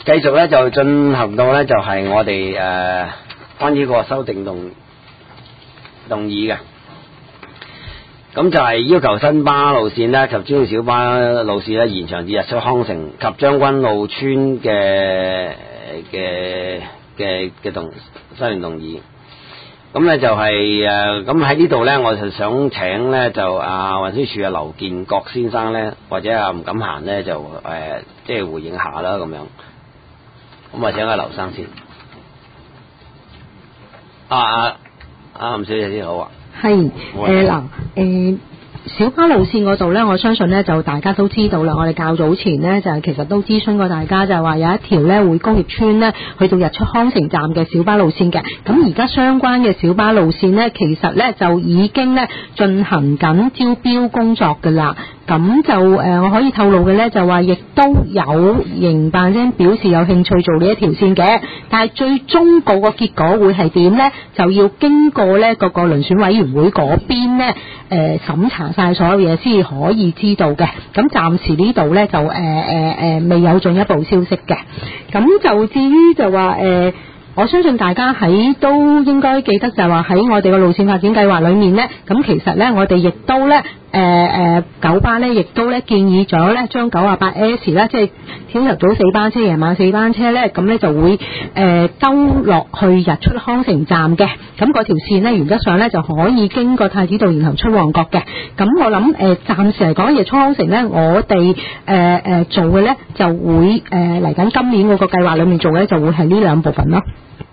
繼續咧就進行到咧就係我哋關於個修訂動議嘅，咁就係要求新巴路線咧及專用小巴路線咧延長至日出康城及將軍澳村嘅修訂動議。咁咧就係咁喺呢度咧，我就想請咧就運輸署嘅劉建國先生咧，或者吳錦嫻咧就即係回應下啦咁樣。咁啊請阿劉生先。吳小姐先好啊。 係小巴路線嗰度呢，我相信呢就大家都知道啦。我哋較早前呢，就其實都諮詢過大家，就係話有一條呢會工業村呢去到日出康城站嘅小巴路線嘅。咁而家相關嘅小巴路線呢，其實呢就已經呢進行緊招標工作㗎啦。咁就我可以透露嘅呢，就話亦都有營辦商表示有興趣做呢一條線嘅，但係最終嗰個結果會係點呢？就要經過呢嗰個遴選委員會嗰邊呢審查晒所有嘢先可以知道嘅。咁暫時呢度呢，就未有進一步消息嘅。咁就至於就話我相信大家都應該記得就係話喺我哋個路線發展計劃裏面呢，咁其實呢，我哋亦都呢九巴呢亦都呢建議咗呢將 98S 呢，即係朝頭早4班車、夜晚4班車呢，咁呢就會兜落去日出康城站嘅。咁嗰條線呢，原則上呢就可以經過太子道然後出旺角嘅。咁我諗暫時嚟講，日出康城呢，我哋做嘅呢就會嚟緊今年嗰個計劃裏面做嘅就會係呢兩部分咯。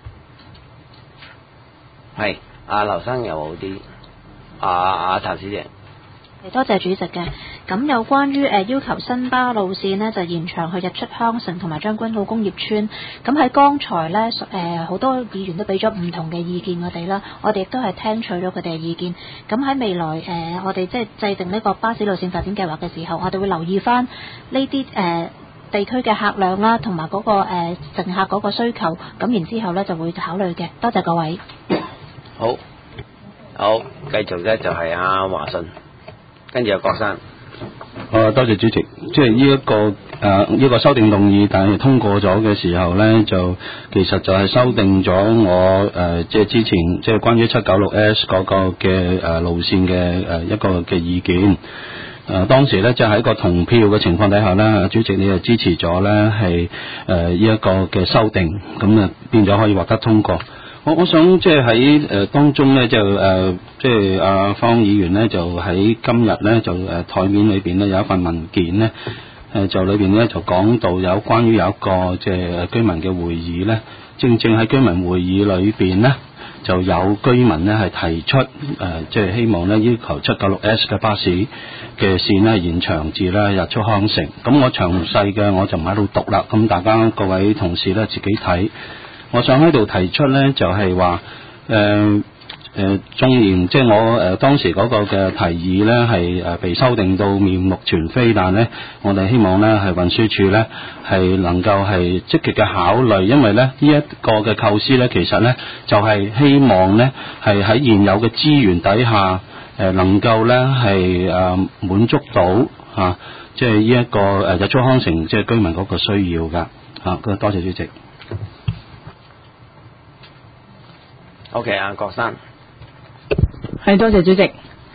係劉生又好啲，譚小姐。 多謝主席嘅。咁有關於要求新巴路線呢，就延長去日出康城同埋將軍澳工業村。咁喺剛才呢，好多議員都俾咗唔同嘅意見我哋啦，我哋亦都係聽取咗佢哋嘅意見。咁喺未來我哋即係制定呢個巴士路線發展計劃嘅時候，我哋會留意翻呢啲地區嘅客量啦，同埋嗰個乘客嗰個需求。咁然之後呢，就會考慮嘅。多謝各位。 好，繼續咧就係華信，跟住郭生。 多謝主席。即係呢個修訂動議，但係通過咗嘅時候咧，就其實就係修訂咗我即係之前即係關於796S 嗰個嘅路線嘅一個嘅意見。當時咧即係喺個同票嘅情況底下咧，主席你就支持咗咧係呢一個嘅修訂，咁啊變咗可以獲得通過。我想即係喺當中咧就即係阿方議員咧就喺今日咧就台面裏邊咧有一份文件咧就裏邊咧就講到有關於有一個即係居民嘅會議咧，正喺居民會議裏邊咧就有居民咧係提出即係希望咧要求796S 嘅巴士嘅線咧延長至咧日出康城。咁我詳細嘅我就唔喺度讀啦，咁大家各位同事咧自己睇。我想喺度提出咧，就係話縱然即係我當時嗰個嘅提議咧係被修訂到面目全非，但咧我哋希望咧係運輸署咧係能夠係積極嘅考慮，因為咧呢一個嘅構思咧其實咧就係希望咧係喺現有嘅資源底下能夠咧係滿足到即係呢一個日出康城即係居民嗰個需要噶多謝主席。 OK 郭生。 係，多謝主席。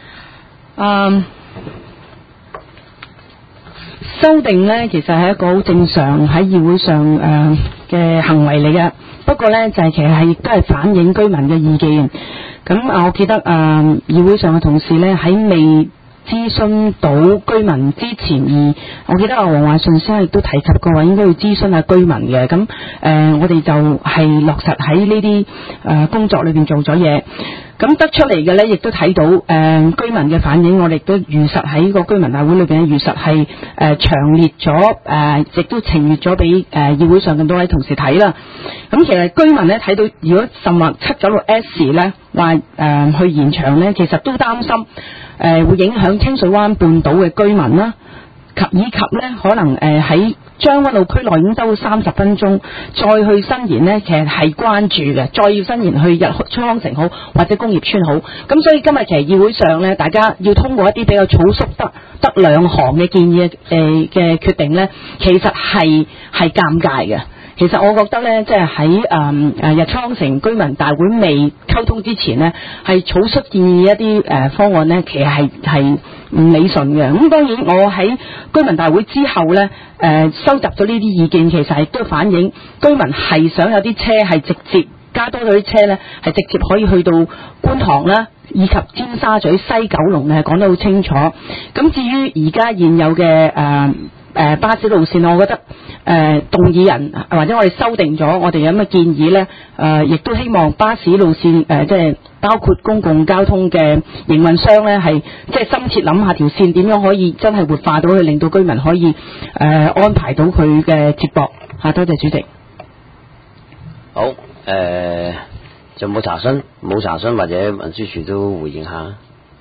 修訂呢其實係一個好正常喺議會上嘅行為嚟嘅，不過呢就係其實係亦都係反映居民嘅意見。咁我記得議會上嘅同事呢喺未諮詢到居民之前，而我記得黃華順先生亦都提及過話應該要諮詢下居民嘅。咁我哋就係落實喺呢啲工作裏邊做咗嘢。咁得出嚟嘅呢，亦都睇到居民嘅反應，我哋都如實喺個居民大會裏邊如實係詳列咗亦都呈閱咗俾議會上咁多位同事睇啦。咁其實居民呢睇到，如果甚或796S 呢話去延長呢，其實都擔心會影響清水灣半島嘅居民啦，以及呢可能喺將軍澳區內已經兜30分鐘，再去伸延呢，其實係關注嘅。再要伸延去日出康城好，或者工業村好。咁所以今日其實議會上呢，大家要通過一啲比較草率得兩行嘅建議嘅決定呢，其實係尷尬嘅。 其實我覺得咧，即係喺日出康城居民大會未溝通之前呢，係草率建議一啲方案呢，其實係唔理順嘅。咁當然我喺居民大會之後呢，收集咗呢啲意見，其實係都反映居民係想有啲車係直接加多咗啲車呢，係直接可以去到觀塘啦，以及尖沙咀、西九龍呢，講得好清楚。咁至於而家現有嘅巴士路線，我覺得動議人或者我哋修訂咗，我哋有咩建議呢？亦都希望巴士路線即係包括公共交通嘅營運商呢，係即係深切諗下條線點樣可以真係活化到佢，令到居民可以安排到佢嘅接駁嚇。多謝主席。 好，仲冇查詢？冇查詢或者運輸署都回應下。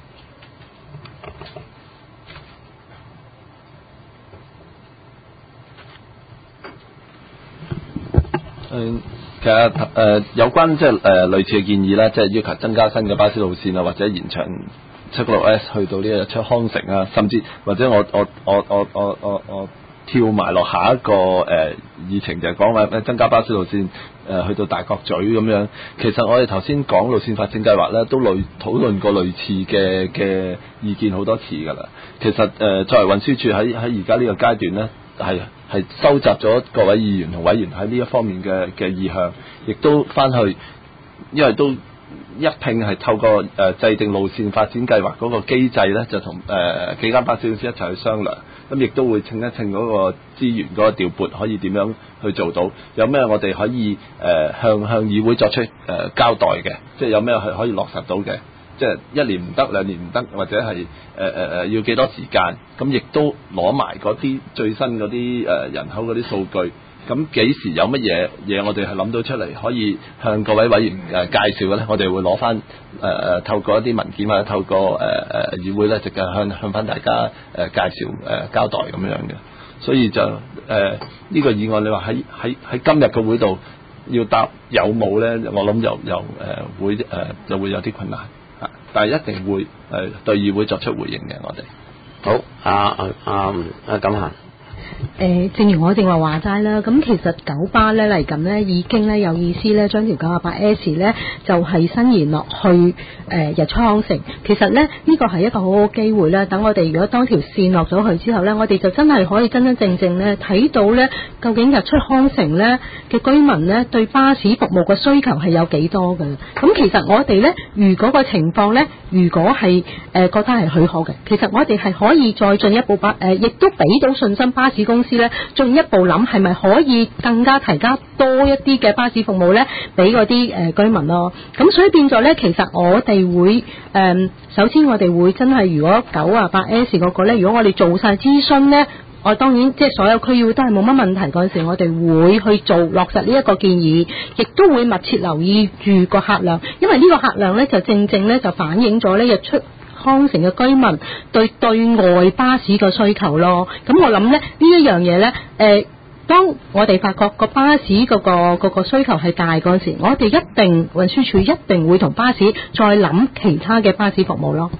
其實有關即係類似嘅建議啦，即係要求增加新嘅巴士路線啊，或者延長796S 去到呢個日出康城啊，甚至或者我跳埋落下一個議程，就係講話增加巴士路線去到大角咀咁樣。其實我哋頭先講路線發展計劃咧，都討論過類似嘅意見好多次㗎啦。其實作為運輸署喺而家呢個階段咧，係收集咗各位議員同委員喺呢一方面嘅意向，亦都翻去，因為都一併係透過制定路線發展計劃嗰個機制咧，就同幾間巴士公司一齊去商量，咁亦都會稱一稱嗰個資源嗰個調撥可以點樣去做到，有咩我哋可以向議會作出交代嘅，即係有咩係可以落實到嘅。即係1年唔得，2年唔得，或者係要幾多時間，咁亦都攞埋嗰啲最新嗰啲人口嗰啲數據，咁幾時有乜嘢我哋係諗到出嚟可以向各位委員介紹嘅咧？我哋會攞翻透過一啲文件或者透過議會咧，直接向翻大家介紹交代咁樣嘅。所以就呢個議案，你話喺今日嘅會度要答有冇咧？我諗會就會有啲困難。但係一定會對議會作出回應嘅，我哋。好，阿錦嫻。 正如我正話齋啦，咁其實九巴咧嚟緊咧已經咧有意思咧將條928S咧就係伸延落去日出康城。其實咧呢個係一個好好機會啦，等我哋如果當條線落咗去之後咧，我哋就真係可以真真正正咧睇到咧究竟日出康城咧嘅居民咧對巴士服務嘅需求係有幾多嘅。咁其實我哋咧如果個情況咧，如果係覺得係許可嘅，其實我哋係可以再進一步亦都俾到信心巴士公司咧進一步諗係咪可以更加提交多一啲嘅巴士服務咧俾嗰啲居民咯。咁所以變咗咧，其實我哋會首先我哋會真係如果928S 嗰個咧，如果我哋做晒諮詢咧，我當然即係所有區議會都係冇乜問題嗰陣時，我哋會去做落實呢一個建議，亦都會密切留意住個客量，因為呢個客量咧就正正咧就反映咗咧日出康城嘅居民對外巴士嘅需求咯。咁我諗咧呢一樣嘢咧，當我哋發覺個巴士嗰個需求係大嗰陣時，我哋一定運輸署一定會同巴士再諗其他嘅巴士服務咯。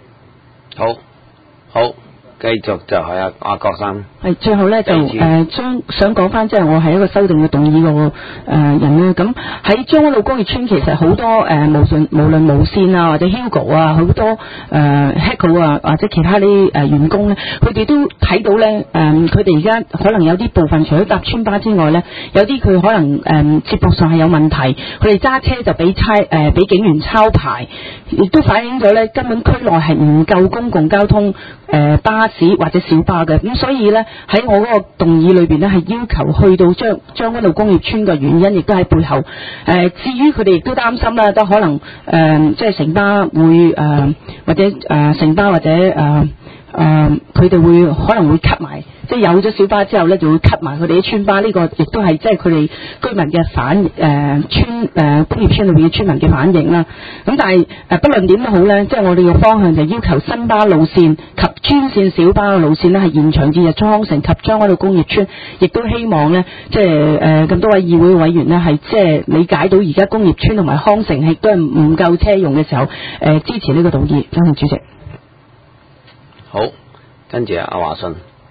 好。繼續就係阿郭生。 係最後咧就想講翻，即係我係一個修訂嘅動議個人咧。咁喺將軍澳工業村其實好多無論無線啊或者 Hugo 啊，好多Heco 啊或者其他啲員工咧，佢哋都睇到咧佢哋而家可能有啲部分除咗搭村巴之外咧，有啲佢可能接駁上係有問題，佢哋揸車就俾警員抄牌，亦都反映咗咧根本區內係唔夠公共交通巴士或者小巴嘅。咁所以咧喺我嗰個動議裏邊咧係要求去到將軍澳工業村嘅原因亦都喺背後。至於佢哋亦都擔心啦，都可能即係城巴會或者城巴或者佢哋會可能會 cut 埋，即係有咗小巴之後咧就會 cut 埋佢哋啲村巴。呢個亦都係即係佢哋居民嘅工業村裏邊嘅村民嘅反應啦。咁但係不論點都好咧，即係我哋嘅方向就要求新巴路線及專線小巴嘅路線咧係延長至日出康城及將軍澳工業村，亦都希望咧即係咁多位議會委員咧係即係理解到而家工業村同埋康城亦都係唔夠車用嘅時候，支持呢個動議。多謝主席。 好，跟住阿華信。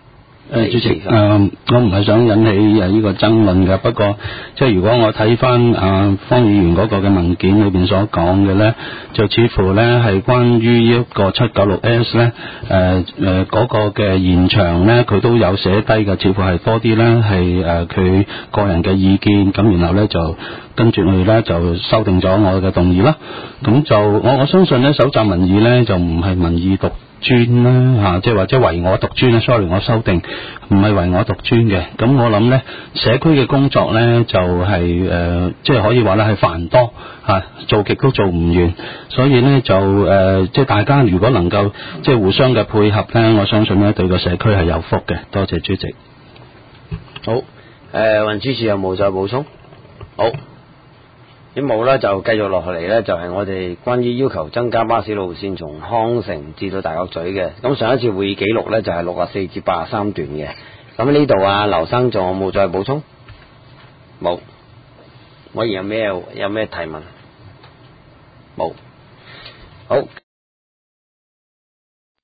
主席，我唔係想引起呢個爭論嘅，不過即係如果我睇翻方議員嗰個嘅文件裏邊所講嘅咧，就似乎咧係關於一個 796S 咧嗰個嘅延長咧，佢都有寫低嘅，似乎係多啲咧係佢個人嘅意見，咁然後咧就跟住我哋咧就修訂咗我嘅動議啦。咁就我相信咧搜集民意咧就唔係民意獨專啦即係或者唯我獨專啦 sorry 我修訂唔係唯我獨專嘅。咁我諗咧社區嘅工作咧就係即係可以話咧係繁多做極都做唔完，所以咧就即係大家如果能夠即係互相嘅配合咧，我相信咧對個社區係有福嘅。多謝主席。 好，雲主持有冇再補充？好。咁冇啦，就繼續落去嚟呢，就係我哋關於要求增加巴士路線從康城至到大角咀嘅。咁上一次會議記錄呢，就係64至83段嘅。咁呢度劉生仲有冇再補充？冇。我而有咩提問？冇。好，